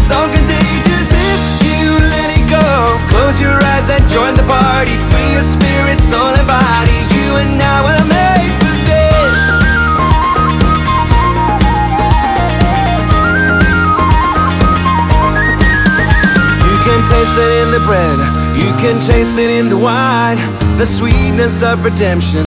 so contagious if you let it go. Close your eyes and join the party. Free your spirit, soul and body. You and I were made for this. You can taste it in the bread, you can taste it in the wine. The sweetness of redemption